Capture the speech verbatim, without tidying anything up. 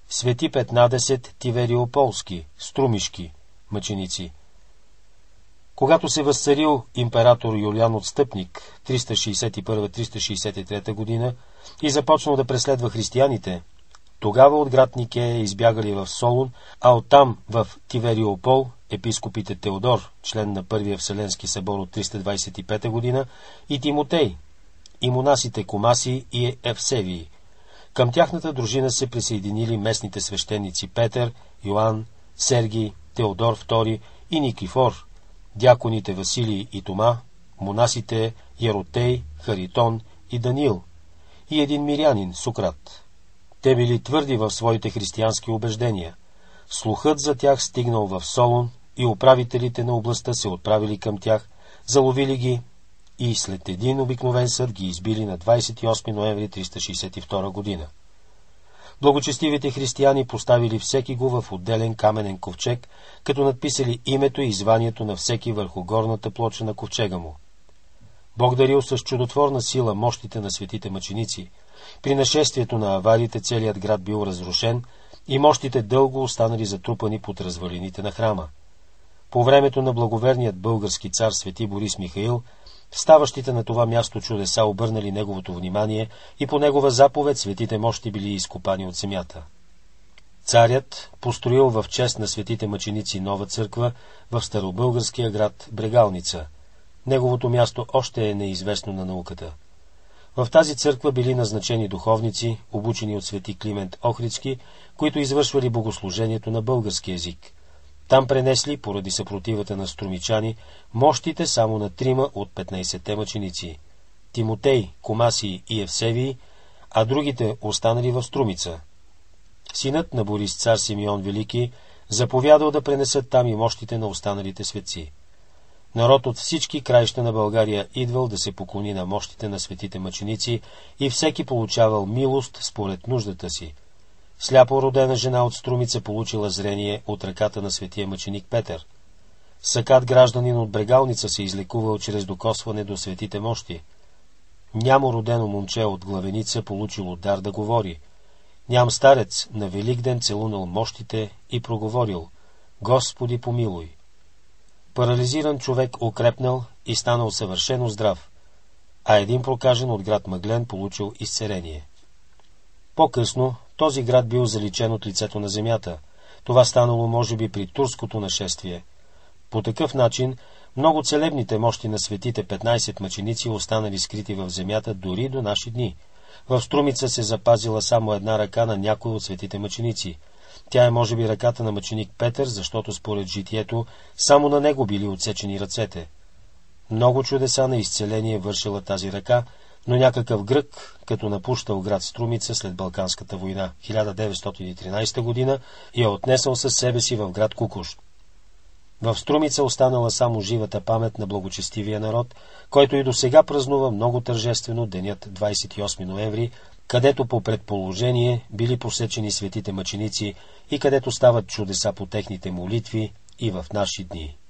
Свети петнадесет тивериополски, струмишки мъченици. Когато се възцарил император Юлиан Отстъпник триста шейсет и първа - триста шейсет и трета година и започнал да преследва християните, тогава от град Никея избягали в Солун, а оттам в Тивериопол епископите Теодор, член на Първия Вселенски събор от триста двадесет и пета година, и Тимотей, и монасите Комаси и Евсевии. Към тяхната дружина се присъединили местните свещеници Петър, Йоан, Сергий, Теодор втори и Никифор, дяконите Василий и Тома, монасите Яротей, Харитон и Даниил, и един мирянин Сократ. Те били твърди в своите християнски убеждения. Слухът за тях стигнал в Солун и управителите на областта се отправили към тях, заловили ги и след един обикновен съд ги избили на двадесет и осми ноември триста шейсет и втора година. Благочестивите християни поставили всеки го в отделен каменен ковчег, като надписали името и званието на всеки върху горната плоча на ковчега му. Бог дарил с чудотворна сила мощите на светите мъченици. При нашествието на авариите целият град бил разрушен и мощите дълго останали затрупани под развалините на храма. По времето на благоверният български цар свети Борис Михаил, ставащите на това място чудеса обърнали неговото внимание и по негова заповед светите мощи били изкопани от земята. Царят построил в чест на светите мъченици нова църква в старобългарския град Брегалница. Неговото място още е неизвестно на науката. В тази църква били назначени духовници, обучени от свети Климент Охридски, които извършвали богослужението на български език. Там пренесли, поради съпротивата на струмичани, мощите само на трима от петнайсетте мъченици – Тимотей, Комаси и Евсевии, а другите останали в Струмица. Синът на Борис цар Симеон Велики заповядал да пренесат там и мощите на останалите светци. Народ от всички краища на България идвал да се поклони на мощите на светите мъченици и всеки получавал милост според нуждата си. Сляпо родена жена от Струмица получила зрение от ръката на светия мъченик Петър. Сакат гражданин от Брегалница се излекувал чрез докосване до светите мощи. Нямо родено момче от Главеница получило дар да говори. Ням старец на Великден целунал мощите и проговорил: Господи помилуй. Парализиран човек укрепнал и станал съвършено здрав, а един прокажен от град Мъглен получил изцеление. По-късно този град бил заличен от лицето на земята. Това станало може би при турското нашествие. По такъв начин много целебните мощи на светите петнайсет мъченици останали скрити в земята дори до наши дни. В Струмица се запазила само една ръка на някой от светите мъченици. Тя е може би ръката на мъченик Петър, защото според житието само на него били отсечени ръцете. Много чудеса на изцеление вършила тази ръка, но някакъв грък, като напущал град Струмица след Балканската война хиляда деветстотин и тринайсета година, я отнесъл със себе си в град Кукуш. В Струмица останала само живата памет на благочестивия народ, който и до сега празнува много тържествено денят двадесет и осми ноември, където по предположение били посечени светите мъченици и където стават чудеса по техните молитви и в наши дни.